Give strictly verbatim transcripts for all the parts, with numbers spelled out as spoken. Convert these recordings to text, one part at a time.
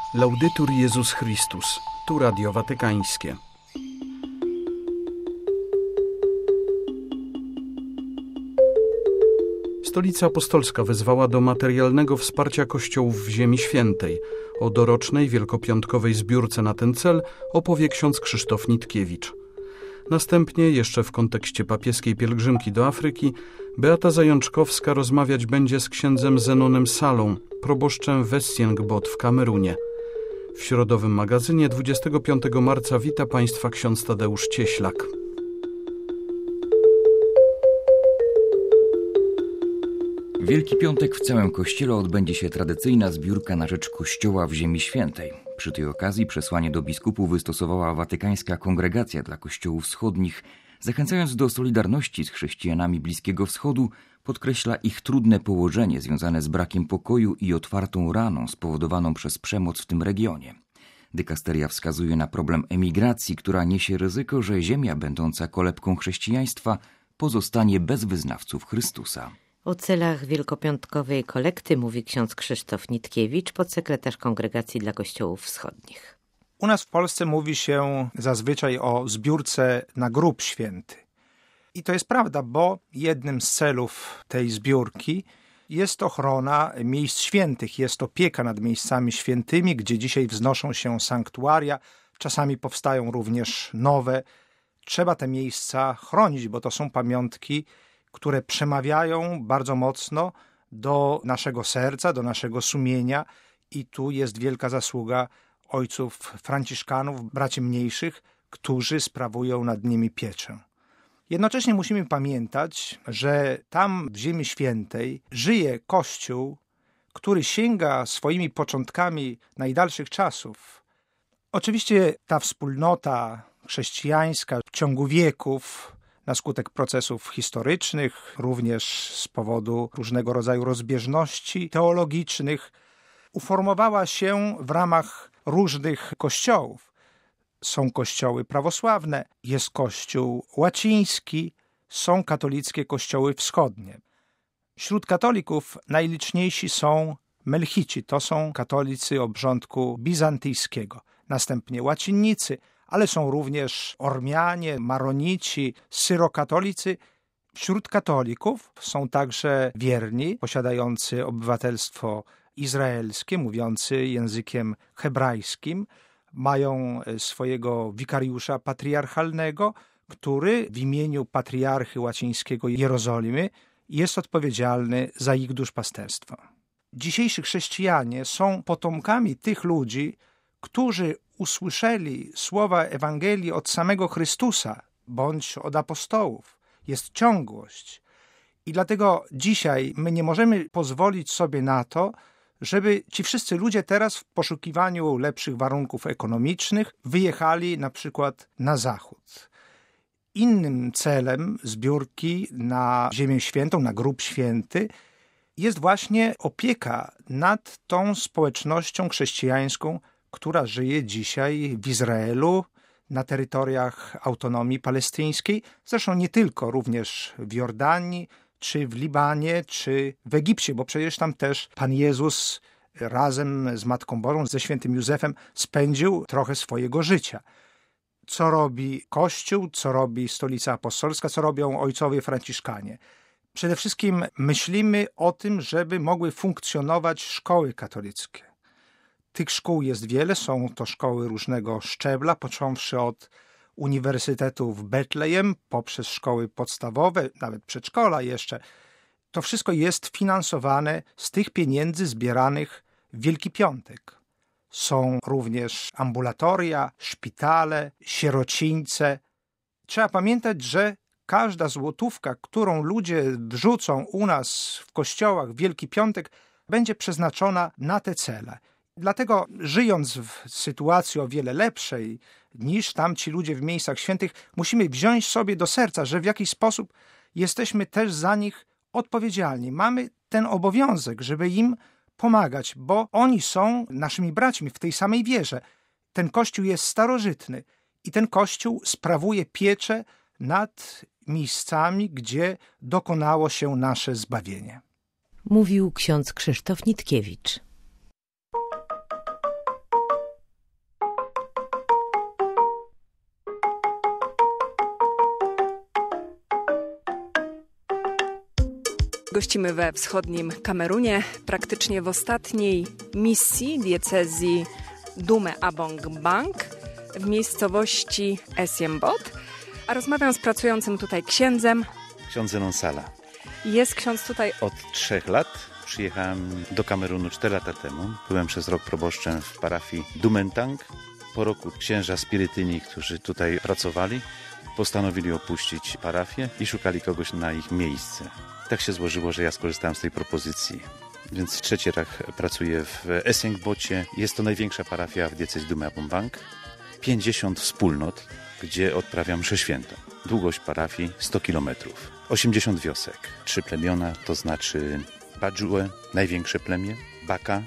Laudetur Jezus Chrystus. Tu Radio Watykańskie. Stolica Apostolska wezwała do materialnego wsparcia kościołów w Ziemi Świętej. O dorocznej wielkopiątkowej zbiórce na ten cel opowie ksiądz Krzysztof Nitkiewicz. Następnie, jeszcze w kontekście papieskiej pielgrzymki do Afryki, Beata Zajączkowska rozmawiać będzie z księdzem Zenonem Salą, proboszczem w Essiengbot w Kamerunie. W środowym magazynie dwudziestego piątego marca wita Państwa ksiądz Tadeusz Cieślak. Wielki Piątek w całym Kościele odbędzie się tradycyjna zbiórka na rzecz Kościoła w Ziemi Świętej. Przy tej okazji przesłanie do biskupów wystosowała Watykańska Kongregacja dla Kościołów Wschodnich, zachęcając do solidarności z chrześcijanami Bliskiego Wschodu, podkreśla ich trudne położenie związane z brakiem pokoju i otwartą raną spowodowaną przez przemoc w tym regionie. Dykasteria wskazuje na problem emigracji, która niesie ryzyko, że ziemia będąca kolebką chrześcijaństwa pozostanie bez wyznawców Chrystusa. O celach wielkopiątkowej kolekty mówi ksiądz Krzysztof Nitkiewicz, podsekretarz Kongregacji dla Kościołów Wschodnich. U nas w Polsce mówi się zazwyczaj o zbiórce na grób święty. I to jest prawda, bo jednym z celów tej zbiórki jest ochrona miejsc świętych, jest opieka nad miejscami świętymi, gdzie dzisiaj wznoszą się sanktuaria, czasami powstają również nowe. Trzeba te miejsca chronić, bo to są pamiątki, które przemawiają bardzo mocno do naszego serca, do naszego sumienia i tu jest wielka zasługa ojców franciszkanów, braci mniejszych, którzy sprawują nad nimi pieczę. Jednocześnie musimy pamiętać, że tam w Ziemi Świętej żyje Kościół, który sięga swoimi początkami najdalszych czasów. Oczywiście ta wspólnota chrześcijańska w ciągu wieków, na skutek procesów historycznych, również z powodu różnego rodzaju rozbieżności teologicznych, uformowała się w ramach różnych kościołów. Są kościoły prawosławne, jest kościół łaciński, są katolickie kościoły wschodnie. Wśród katolików najliczniejsi są melchici, to są katolicy obrządku bizantyjskiego, następnie łacinnicy, ale są również Ormianie, Maronici, Syrokatolicy. Wśród katolików są także wierni, posiadający obywatelstwo izraelskie, mówiący językiem hebrajskim. Mają swojego wikariusza patriarchalnego, który w imieniu patriarchy łacińskiego Jerozolimy jest odpowiedzialny za ich duszpasterstwo. Dzisiejsi chrześcijanie są potomkami tych ludzi, którzy usłyszeli słowa Ewangelii od samego Chrystusa bądź od apostołów. Jest ciągłość. I dlatego dzisiaj my nie możemy pozwolić sobie na to, żeby ci wszyscy ludzie teraz w poszukiwaniu lepszych warunków ekonomicznych wyjechali na przykład na zachód. Innym celem zbiórki na Ziemię Świętą, na grób święty, jest właśnie opieka nad tą społecznością chrześcijańską, która żyje dzisiaj w Izraelu, na terytoriach autonomii palestyńskiej, zresztą nie tylko, również w Jordanii, czy w Libanie, czy w Egipcie, bo przecież tam też Pan Jezus razem z Matką Bożą, ze świętym Józefem spędził trochę swojego życia. Co robi Kościół, co robi Stolica Apostolska, co robią ojcowie franciszkanie? Przede wszystkim myślimy o tym, żeby mogły funkcjonować szkoły katolickie. Tych szkół jest wiele, są to szkoły różnego szczebla, począwszy od Uniwersytetu w Betlejem, poprzez szkoły podstawowe, nawet przedszkola jeszcze. To wszystko jest finansowane z tych pieniędzy zbieranych w Wielki Piątek. Są również ambulatoria, szpitale, sierocińce. Trzeba pamiętać, że każda złotówka, którą ludzie wrzucą u nas w kościołach w Wielki Piątek, będzie przeznaczona na te cele. Dlatego, żyjąc w sytuacji o wiele lepszej niż tamci ludzie w miejscach świętych, musimy wziąć sobie do serca, że w jakiś sposób jesteśmy też za nich odpowiedzialni. Mamy ten obowiązek, żeby im pomagać, bo oni są naszymi braćmi w tej samej wierze. Ten Kościół jest starożytny i ten Kościół sprawuje pieczę nad miejscami, gdzie dokonało się nasze zbawienie. Mówił ksiądz Krzysztof Nitkiewicz. Gościmy we wschodnim Kamerunie, praktycznie w ostatniej misji diecezji Dumé-Abong-Bang w miejscowości Esiembot, a rozmawiam z pracującym tutaj księdzem. Ksiądz Zenon Sala. Jest ksiądz tutaj od trzech lat. Przyjechałem do Kamerunu cztery lata temu. Byłem przez rok proboszczem w parafii Dumentang. Po roku księża spirytyni, którzy tutaj pracowali, postanowili opuścić parafię i szukali kogoś na ich miejsce. Tak się złożyło, że ja skorzystałem z tej propozycji. Więc trzeci raz pracuję w Esiembotcie. Jest to największa parafia w diecezji Dumé-Abong-Bang. pięćdziesiąt wspólnot, gdzie odprawiam mszę świętą. Długość parafii sto kilometrów. osiemdziesiąt wiosek. Trzy plemiona, to znaczy Badżue, największe plemię, Baka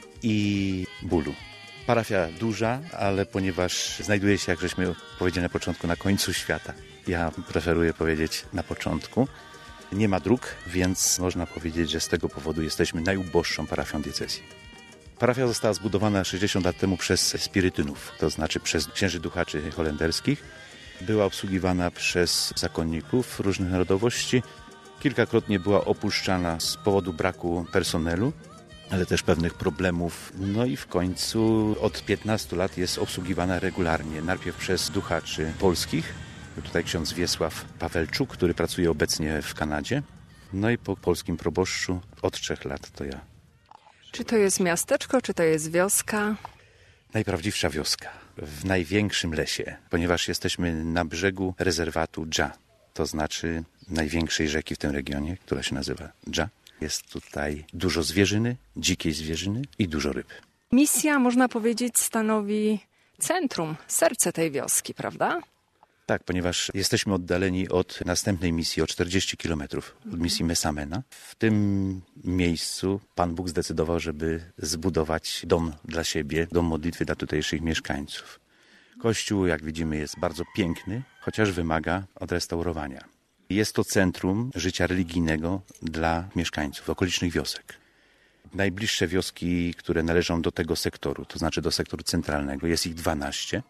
i Bulu. Parafia duża, ale ponieważ znajduje się, jak żeśmy powiedzieli na początku, na końcu świata, ja preferuję powiedzieć na początku, nie ma dróg, więc można powiedzieć, że z tego powodu jesteśmy najuboższą parafią diecezji. Parafia została zbudowana sześćdziesiąt lat temu przez spirytynów, to znaczy przez księży duchaczy holenderskich. Była obsługiwana przez zakonników różnych narodowości. Kilkakrotnie była opuszczana z powodu braku personelu, ale też pewnych problemów. No i w końcu od piętnastu lat jest obsługiwana regularnie. Najpierw przez duchaczy polskich. Tutaj ksiądz Wiesław Pawelczuk, który pracuje obecnie w Kanadzie. No i po polskim proboszczu od trzech lat to ja. Czy to jest miasteczko, czy to jest wioska? Najprawdziwsza wioska w największym lesie, ponieważ jesteśmy na brzegu rezerwatu Dża, to znaczy największej rzeki w tym regionie, która się nazywa Dża. Jest tutaj dużo zwierzyny, dzikiej zwierzyny i dużo ryb. Misja, można powiedzieć, stanowi centrum, serce tej wioski, prawda? Tak, ponieważ jesteśmy oddaleni od następnej misji o czterdzieści kilometrów, od misji Mesamena. W tym miejscu Pan Bóg zdecydował, żeby zbudować dom dla siebie, dom modlitwy dla tutejszych mieszkańców. Kościół, jak widzimy, jest bardzo piękny, chociaż wymaga odrestaurowania. Jest to centrum życia religijnego dla mieszkańców okolicznych wiosek. Najbliższe wioski, które należą do tego sektoru, to znaczy do sektoru centralnego, jest ich dwanaście.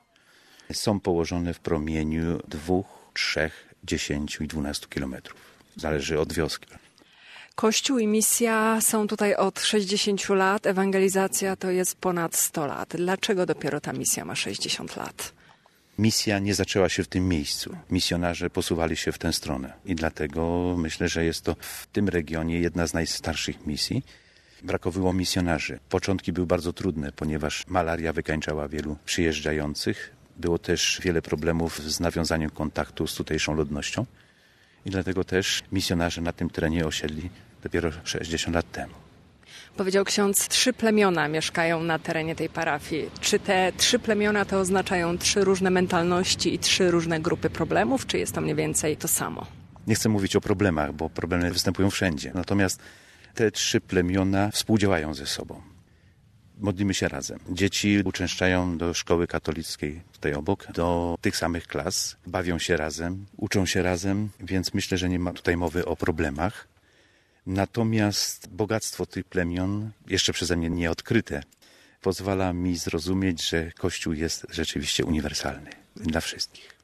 Są położone w promieniu dwóch, trzech, dziesięciu i dwunastu kilometrów. Zależy od wioski. Kościół i misja są tutaj od sześćdziesięciu lat, ewangelizacja to jest ponad sto lat. Dlaczego dopiero ta misja ma sześćdziesiąt lat? Misja nie zaczęła się w tym miejscu. Misjonarze posuwali się w tę stronę i dlatego myślę, że jest to w tym regionie jedna z najstarszych misji. Brakowało misjonarzy. Początki były bardzo trudne, ponieważ malaria wykańczała wielu przyjeżdżających. Było też wiele problemów z nawiązaniem kontaktu z tutejszą ludnością i dlatego też misjonarze na tym terenie osiedli dopiero sześćdziesiąt lat temu. Powiedział ksiądz, trzy plemiona mieszkają na terenie tej parafii. Czy te trzy plemiona to oznaczają trzy różne mentalności i trzy różne grupy problemów, czy jest to mniej więcej to samo? Nie chcę mówić o problemach, bo problemy występują wszędzie. Natomiast te trzy plemiona współdziałają ze sobą. Modlimy się razem. Dzieci uczęszczają do szkoły katolickiej tutaj obok, do tych samych klas, bawią się razem, uczą się razem, więc myślę, że nie ma tutaj mowy o problemach. Natomiast bogactwo tych plemion, jeszcze przeze mnie nieodkryte, pozwala mi zrozumieć, że Kościół jest rzeczywiście uniwersalny dla wszystkich.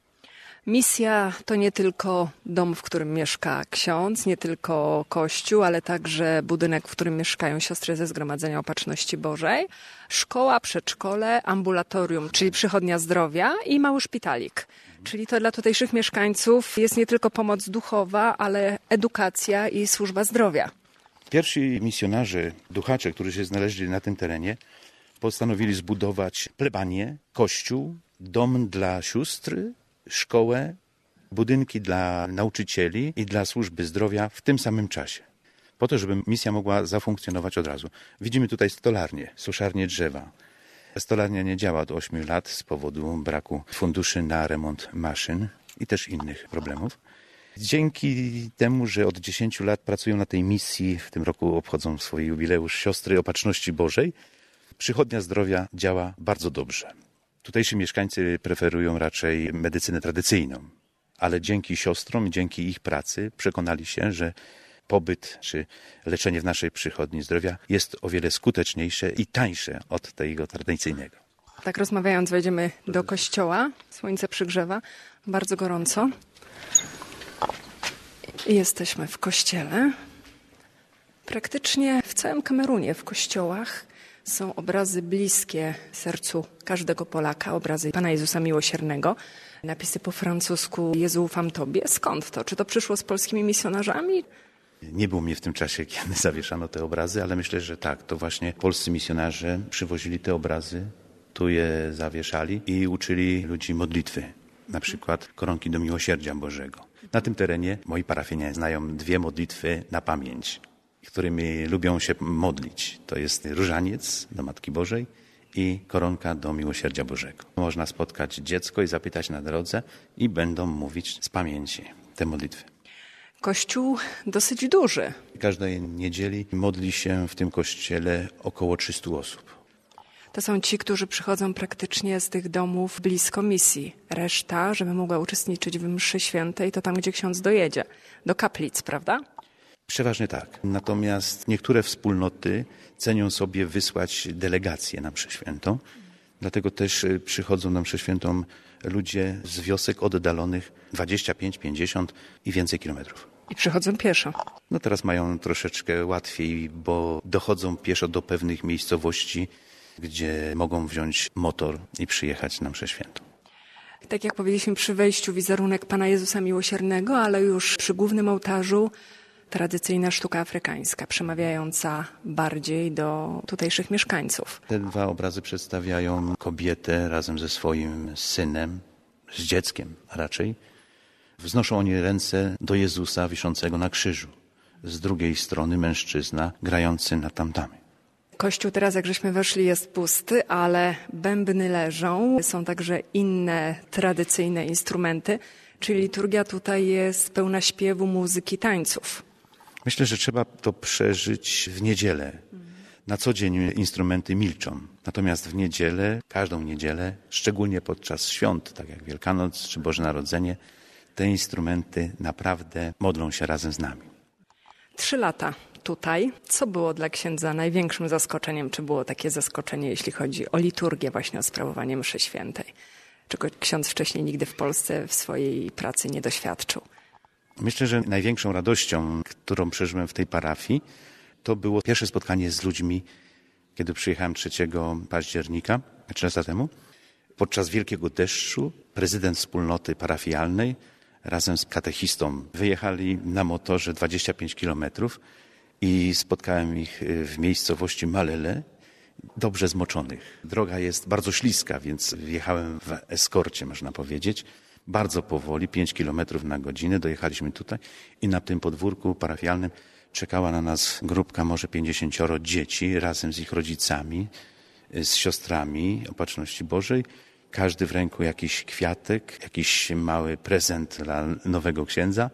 Misja to nie tylko dom, w którym mieszka ksiądz, nie tylko kościół, ale także budynek, w którym mieszkają siostry ze Zgromadzenia Opatrzności Bożej, szkoła, przedszkole, ambulatorium, czyli przychodnia zdrowia i mały szpitalik. Czyli to dla tutejszych mieszkańców jest nie tylko pomoc duchowa, ale edukacja i służba zdrowia. Pierwsi misjonarze, duchacze, którzy się znaleźli na tym terenie, postanowili zbudować plebanię, kościół, dom dla sióstr, szkołę, budynki dla nauczycieli i dla służby zdrowia w tym samym czasie. Po to, żeby misja mogła zafunkcjonować od razu. Widzimy tutaj stolarnię, suszarnię drzewa. Stolarnia nie działa od ośmiu lat z powodu braku funduszy na remont maszyn i też innych problemów. Dzięki temu, że od dziesięciu lat pracują na tej misji, w tym roku obchodzą swój jubileusz siostry Opatrzności Bożej, przychodnia zdrowia działa bardzo dobrze. Tutejsi mieszkańcy preferują raczej medycynę tradycyjną, ale dzięki siostrom, dzięki ich pracy przekonali się, że pobyt czy leczenie w naszej przychodni zdrowia jest o wiele skuteczniejsze i tańsze od tego tradycyjnego. Tak rozmawiając, wejdziemy do kościoła. Słońce przygrzewa, bardzo gorąco. I jesteśmy w kościele. Praktycznie w całym Kamerunie, w kościołach są obrazy bliskie sercu każdego Polaka, obrazy Pana Jezusa Miłosiernego. Napisy po francusku Jezu, ufam Tobie. Skąd to? Czy to przyszło z polskimi misjonarzami? Nie było mnie w tym czasie, kiedy zawieszano te obrazy, ale myślę, że tak, to właśnie polscy misjonarze przywozili te obrazy, tu je zawieszali i uczyli ludzi modlitwy, na przykład koronki do Miłosierdzia Bożego. Na tym terenie moi parafianie znają dwie modlitwy na pamięć, którymi lubią się modlić. To jest różaniec do Matki Bożej i koronka do Miłosierdzia Bożego. Można spotkać dziecko i zapytać na drodze i będą mówić z pamięci te modlitwy. Kościół dosyć duży. Każdej niedzieli modli się w tym kościele około trzystu osób. To są ci, którzy przychodzą praktycznie z tych domów blisko misji. Reszta, żeby mogła uczestniczyć w mszy świętej, to tam, gdzie ksiądz dojedzie. Do kaplic, prawda? Przeważnie tak. Natomiast niektóre wspólnoty cenią sobie wysłać delegację na mszę świętą. Dlatego też przychodzą na mszę świętą ludzie z wiosek oddalonych dwadzieścia pięć, pięćdziesiąt i więcej kilometrów. I przychodzą pieszo. No teraz mają troszeczkę łatwiej, bo dochodzą pieszo do pewnych miejscowości, gdzie mogą wziąć motor i przyjechać na mszę świętą. Tak jak powiedzieliśmy przy wejściu, wizerunek Pana Jezusa Miłosiernego, ale już przy głównym ołtarzu tradycyjna sztuka afrykańska, przemawiająca bardziej do tutejszych mieszkańców. Te dwa obrazy przedstawiają kobietę razem ze swoim synem, z dzieckiem raczej. Wznoszą oni ręce do Jezusa wiszącego na krzyżu. Z drugiej strony mężczyzna grający na tamtamie. Kościół teraz, jak żeśmy weszli, jest pusty, ale bębny leżą. Są także inne tradycyjne instrumenty, czyli liturgia tutaj jest pełna śpiewu, muzyki, tańców. Myślę, że trzeba to przeżyć w niedzielę. Na co dzień instrumenty milczą. Natomiast w niedzielę, każdą niedzielę, szczególnie podczas świąt, tak jak Wielkanoc czy Boże Narodzenie, te instrumenty naprawdę modlą się razem z nami. Trzy lata tutaj. Co było dla księdza największym zaskoczeniem? Czy było takie zaskoczenie, jeśli chodzi o liturgię, właśnie o sprawowanie mszy świętej? Czego ksiądz wcześniej nigdy w Polsce w swojej pracy nie doświadczył? Myślę, że największą radością, którą przeżyłem w tej parafii, to było pierwsze spotkanie z ludźmi, kiedy przyjechałem trzeciego października, trzy lata temu. Podczas wielkiego deszczu prezydent wspólnoty parafialnej razem z katechistą wyjechali na motorze dwadzieścia pięć kilometrów i spotkałem ich w miejscowości Malele, dobrze zmoczonych. Droga jest bardzo śliska, więc wjechałem w eskorcie, można powiedzieć. Bardzo powoli, pięć kilometrów na godzinę dojechaliśmy tutaj i na tym podwórku parafialnym czekała na nas grupka może pięćdziesięcioro dzieci razem z ich rodzicami, z siostrami Opatrzności Bożej. Każdy w ręku jakiś kwiatek, jakiś mały prezent dla nowego księdza.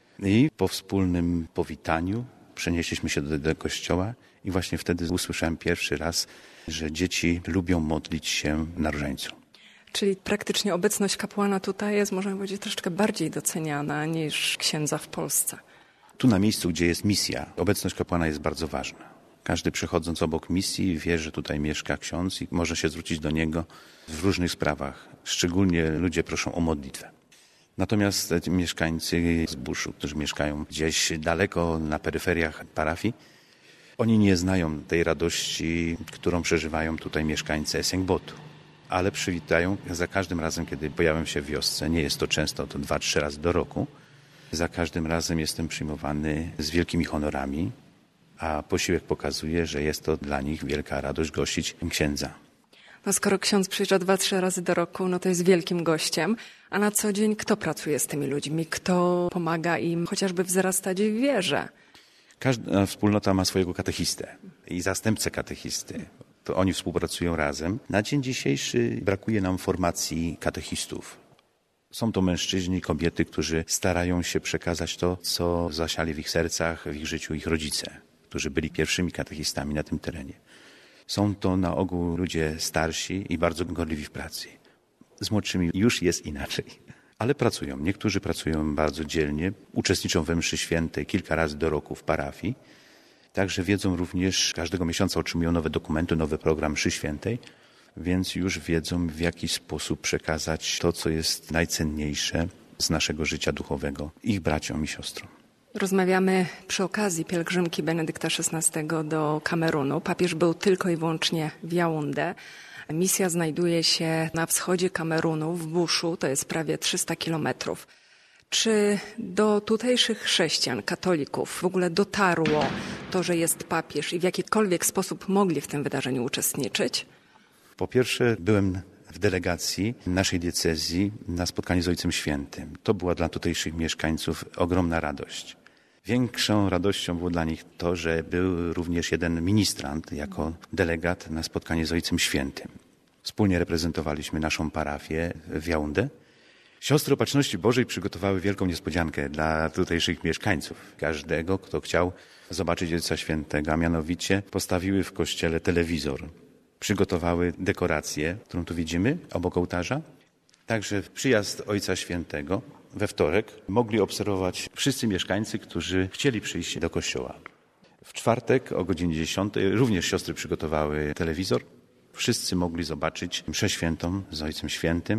I po wspólnym powitaniu przenieśliśmy się do, do kościoła i właśnie wtedy usłyszałem pierwszy raz, że dzieci lubią modlić się na różańcu. Czyli praktycznie obecność kapłana tutaj jest, można powiedzieć, troszeczkę bardziej doceniana niż księdza w Polsce. Tu na miejscu, gdzie jest misja, obecność kapłana jest bardzo ważna. Każdy przechodząc obok misji wie, że tutaj mieszka ksiądz i może się zwrócić do niego w różnych sprawach. Szczególnie ludzie proszą o modlitwę. Natomiast mieszkańcy zbóżu, którzy mieszkają gdzieś daleko na peryferiach parafii, oni nie znają tej radości, którą przeżywają tutaj mieszkańcy Esengbotu. Ale przywitają za każdym razem, kiedy pojawiam się w wiosce. Nie jest to często, to dwa, trzy razy do roku. Za każdym razem jestem przyjmowany z wielkimi honorami, a posiłek pokazuje, że jest to dla nich wielka radość gościć księdza. No skoro ksiądz przyjeżdża dwa, trzy razy do roku, no to jest wielkim gościem. A na co dzień kto pracuje z tymi ludźmi? Kto pomaga im chociażby wzrastać w wierze? Każda wspólnota ma swojego katechistę i zastępcę katechisty. To oni współpracują razem. Na dzień dzisiejszy brakuje nam formacji katechistów. Są to mężczyźni, kobiety, którzy starają się przekazać to, co zasiali w ich sercach, w ich życiu ich rodzice, którzy byli pierwszymi katechistami na tym terenie. Są to na ogół ludzie starsi i bardzo gorliwi w pracy. Z młodszymi już jest inaczej, ale pracują. Niektórzy pracują bardzo dzielnie, uczestniczą we mszy świętej kilka razy do roku w parafii. Także wiedzą również, każdego miesiąca otrzymują nowe dokumenty, nowy program mszy świętej, więc już wiedzą, w jaki sposób przekazać to, co jest najcenniejsze z naszego życia duchowego ich braciom i siostrom. Rozmawiamy przy okazji pielgrzymki Benedykta szesnastego do Kamerunu. Papież był tylko i wyłącznie w Jaundę. Misja znajduje się na wschodzie Kamerunu, w buszu, to jest prawie trzysta kilometrów. Czy do tutejszych chrześcijan, katolików w ogóle dotarło to, że jest papież i w jakikolwiek sposób mogli w tym wydarzeniu uczestniczyć? Po pierwsze, byłem w delegacji naszej diecezji na spotkaniu z Ojcem Świętym. To była dla tutejszych mieszkańców ogromna radość. Większą radością było dla nich to, że był również jeden ministrant jako delegat na spotkanie z Ojcem Świętym. Wspólnie reprezentowaliśmy naszą parafię w Jaundę. Siostry Opatrzności Bożej przygotowały wielką niespodziankę dla tutejszych mieszkańców. Każdego, kto chciał zobaczyć Ojca Świętego, a mianowicie postawiły w kościele telewizor. Przygotowały dekorację, którą tu widzimy obok ołtarza. Także przyjazd Ojca Świętego we wtorek mogli obserwować wszyscy mieszkańcy, którzy chcieli przyjść do kościoła. W czwartek o godzinie dziesiątej również siostry przygotowały telewizor. Wszyscy mogli zobaczyć mszę świętą z Ojcem Świętym.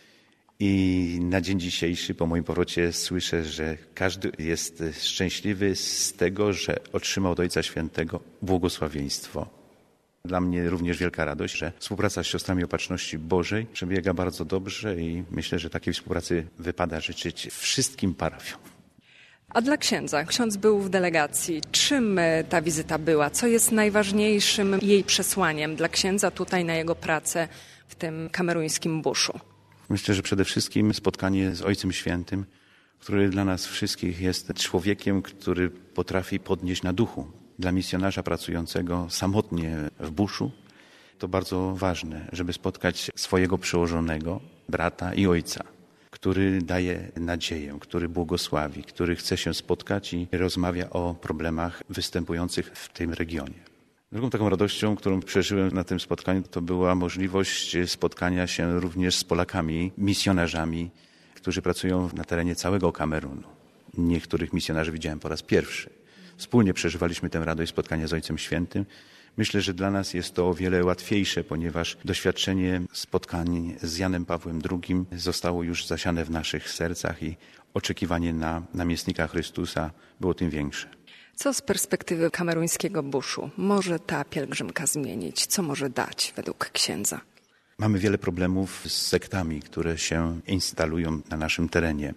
I na dzień dzisiejszy po moim powrocie słyszę, że każdy jest szczęśliwy z tego, że otrzymał od Ojca Świętego błogosławieństwo. Dla mnie również wielka radość, że współpraca z siostrami Opatrzności Bożej przebiega bardzo dobrze i myślę, że takiej współpracy wypada życzyć wszystkim parafiom. A dla księdza? Ksiądz był w delegacji. Czym ta wizyta była? Co jest najważniejszym jej przesłaniem dla księdza tutaj na jego pracę w tym kameruńskim buszu? Myślę, że przede wszystkim spotkanie z Ojcem Świętym, który dla nas wszystkich jest człowiekiem, który potrafi podnieść na duchu. Dla misjonarza pracującego samotnie w buszu to bardzo ważne, żeby spotkać swojego przełożonego, brata i ojca, który daje nadzieję, który błogosławi, który chce się spotkać i rozmawia o problemach występujących w tym regionie. Drugą taką radością, którą przeżyłem na tym spotkaniu, to była możliwość spotkania się również z Polakami, misjonarzami, którzy pracują na terenie całego Kamerunu. Niektórych misjonarzy widziałem po raz pierwszy. Wspólnie przeżywaliśmy tę radość spotkania z Ojcem Świętym. Myślę, że dla nas jest to o wiele łatwiejsze, ponieważ doświadczenie spotkań z Janem Pawłem drugim zostało już zasiane w naszych sercach i oczekiwanie na namiestnika Chrystusa było tym większe. Co z perspektywy kameruńskiego buszu może ta pielgrzymka zmienić? Co może dać według księdza? Mamy wiele problemów z sektami, które się instalują na naszym terenie.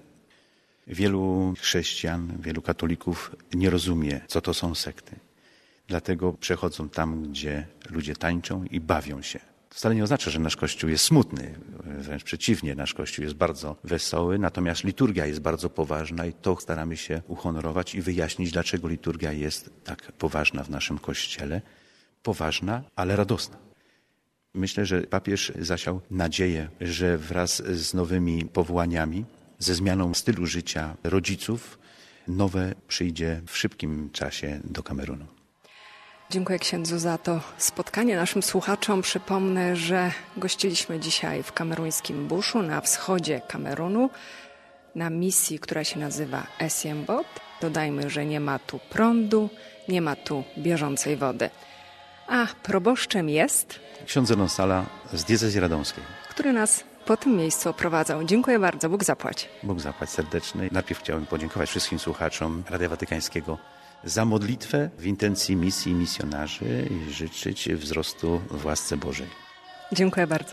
Wielu chrześcijan, wielu katolików nie rozumie, co to są sekty. Dlatego przechodzą tam, gdzie ludzie tańczą i bawią się. To wcale nie oznacza, że nasz Kościół jest smutny. Wręcz przeciwnie, nasz Kościół jest bardzo wesoły, natomiast liturgia jest bardzo poważna i to staramy się uhonorować i wyjaśnić, dlaczego liturgia jest tak poważna w naszym Kościele. Poważna, ale radosna. Myślę, że papież zasiał nadzieję, że wraz z nowymi powołaniami, ze zmianą stylu życia rodziców, nowe przyjdzie w szybkim czasie do Kamerunu. Dziękuję księdzu za to spotkanie. Naszym słuchaczom przypomnę, że gościliśmy dzisiaj w kameruńskim buszu na wschodzie Kamerunu na misji, która się nazywa Esiembot. Dodajmy, że nie ma tu prądu, nie ma tu bieżącej wody. A proboszczem jest ksiądz Zenon Sala z diecezji radomskiej, który nas po tym miejscu oprowadzał. Dziękuję bardzo. Bóg zapłać. Bóg zapłać serdecznie. Najpierw chciałem podziękować wszystkim słuchaczom Radia Watykańskiego za modlitwę w intencji misji misjonarzy i życzyć wzrostu w łasce Bożej. Dziękuję bardzo.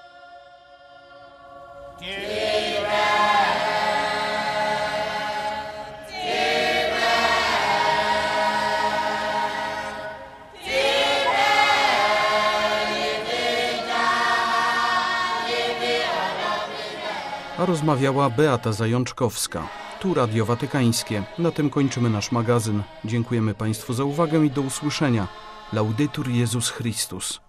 A rozmawiała Beata Zajączkowska. Tu Radio Watykańskie. Na tym kończymy nasz magazyn. Dziękujemy Państwu za uwagę i do usłyszenia. Laudetur Jezus Chrystus.